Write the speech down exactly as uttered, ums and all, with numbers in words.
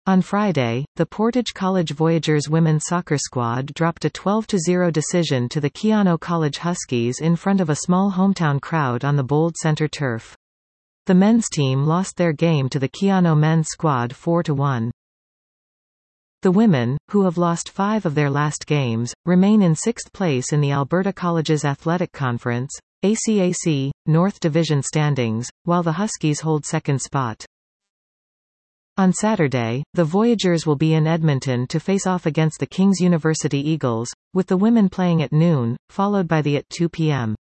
On Friday, the Portage College Voyageurs women's soccer squad dropped a twelve to zero decision to the Keano College Huskies in front of a small hometown crowd on the Bold Center turf. The men's team lost their game to the Keano men's squad four to one. The women, who have lost five of their last games, remain in sixth place in the Alberta Colleges Athletic Conference A C A C, North Division standings, while the Huskies hold second spot. On Saturday, the Voyageurs will be in Edmonton to face off against the King's University Eagles, with the women playing at noon, followed by the at two p m